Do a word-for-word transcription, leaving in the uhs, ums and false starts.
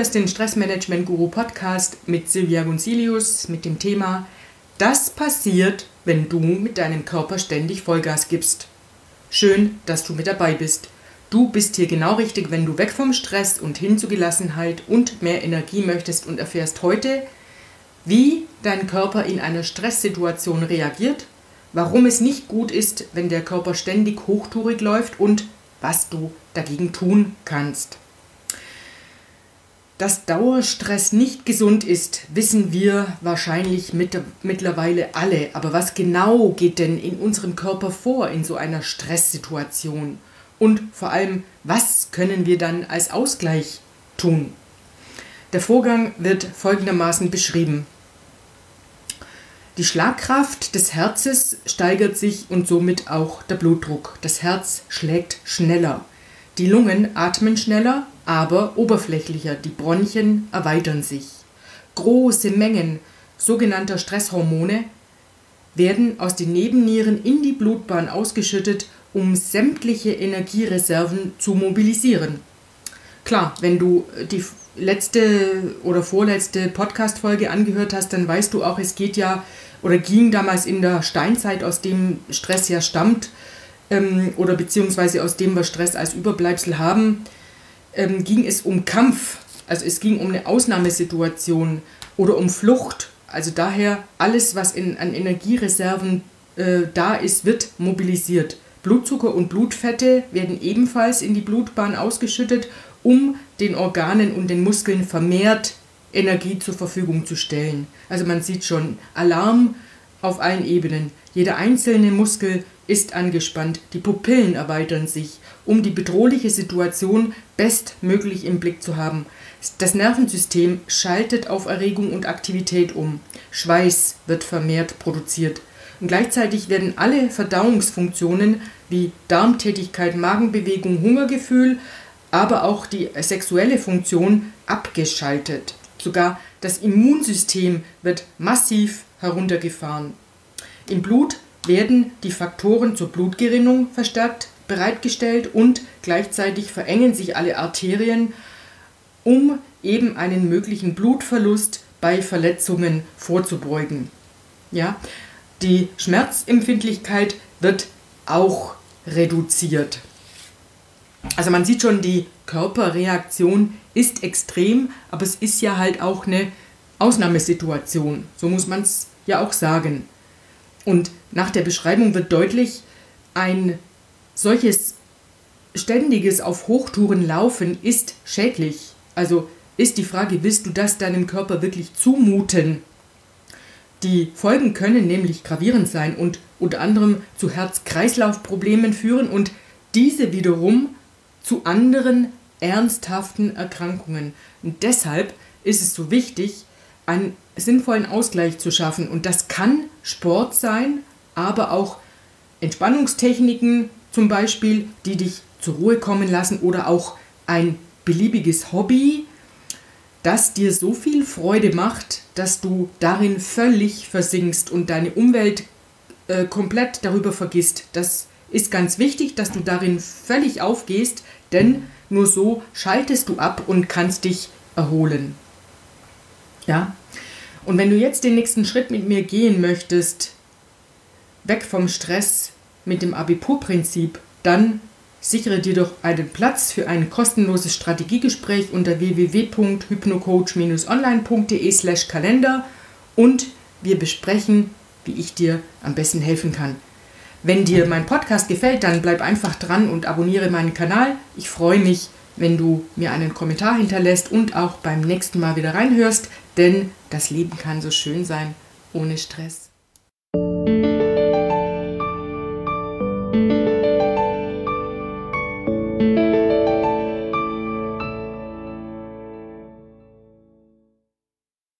hörst den Stressmanagement-Guru-Podcast mit Silvia Gunzilius mit dem Thema Das passiert, wenn du mit deinem Körper ständig Vollgas gibst. Schön, dass du mit dabei bist. Du bist hier genau richtig, wenn du weg vom Stress und hin zu Gelassenheit und mehr Energie möchtest und erfährst heute, wie dein Körper in einer Stresssituation reagiert, warum es nicht gut ist, wenn der Körper ständig hochtourig läuft und was du dagegen tun kannst. Dass Dauerstress nicht gesund ist, wissen wir wahrscheinlich mit, mittlerweile alle. Aber was genau geht denn in unserem Körper vor in so einer Stresssituation? Und vor allem, was können wir dann als Ausgleich tun? Der Vorgang wird folgendermaßen beschrieben. Die Schlagkraft des Herzens steigert sich und somit auch der Blutdruck. Das Herz schlägt schneller. Die Lungen atmen schneller, aber oberflächlicher. Die Bronchien erweitern sich. Große Mengen sogenannter Stresshormone werden aus den Nebennieren in die Blutbahn ausgeschüttet, um sämtliche Energiereserven zu mobilisieren. Klar, wenn du die letzte oder vorletzte Podcast-Folge angehört hast, dann weißt du auch, es geht ja oder ging damals in der Steinzeit, aus dem Stress ja stammt, ähm, oder beziehungsweise aus dem wir Stress als Überbleibsel haben, ähm, ging es um Kampf. Also es ging um eine Ausnahmesituation oder um Flucht. Also daher alles, was in, an Energiereserven äh, da ist, wird mobilisiert. Blutzucker und Blutfette werden ebenfalls in die Blutbahn ausgeschüttet, um den Organen und den Muskeln vermehrt Energie zur Verfügung zu stellen. Also man sieht schon, Alarm auf allen Ebenen. Jeder einzelne Muskel ist angespannt, die Pupillen erweitern sich, um die bedrohliche Situation bestmöglich im Blick zu haben. Das Nervensystem schaltet auf Erregung und Aktivität um. Schweiß wird vermehrt produziert. Und gleichzeitig werden alle Verdauungsfunktionen wie Darmtätigkeit, Magenbewegung, Hungergefühl, aber auch die sexuelle Funktion abgeschaltet. Sogar das Immunsystem wird massiv heruntergefahren. Im Blut werden die Faktoren zur Blutgerinnung verstärkt bereitgestellt und gleichzeitig verengen sich alle Arterien, um eben einen möglichen Blutverlust bei Verletzungen vorzubeugen. Ja, die Schmerzempfindlichkeit wird auch reduziert. Also man sieht schon, die Körperreaktion ist extrem, aber es ist ja halt auch eine Ausnahmesituation. So muss man es ja auch sagen. Und nach der Beschreibung wird deutlich, ein solches ständiges auf Hochtouren laufen ist schädlich. Also ist die Frage, willst du das deinem Körper wirklich zumuten? Die Folgen können nämlich gravierend sein und unter anderem zu Herz-Kreislauf-Problemen führen und diese wiederum zu anderen ernsthaften Erkrankungen. Und deshalb ist es so wichtig, einen sinnvollen Ausgleich zu schaffen. Und das kann Sport sein, aber auch Entspannungstechniken zum Beispiel, die dich zur Ruhe kommen lassen oder auch ein beliebiges Hobby, das dir so viel Freude macht, dass du darin völlig versinkst und deine Umwelt äh, komplett darüber vergisst. Das ist ganz wichtig, dass du darin völlig aufgehst, denn nur so schaltest du ab und kannst dich erholen. Ja? Und wenn du jetzt den nächsten Schritt mit mir gehen möchtest, weg vom Stress mit dem Abipur-Prinzip, dann sichere dir doch einen Platz für ein kostenloses Strategiegespräch unter w w w punkt hypnocoach bindestrich online punkt d e slash Kalender und wir besprechen, wie ich dir am besten helfen kann. Wenn dir mein Podcast gefällt, dann bleib einfach dran und abonniere meinen Kanal. Ich freue mich, wenn du mir einen Kommentar hinterlässt und auch beim nächsten Mal wieder reinhörst, denn das Leben kann so schön sein ohne Stress.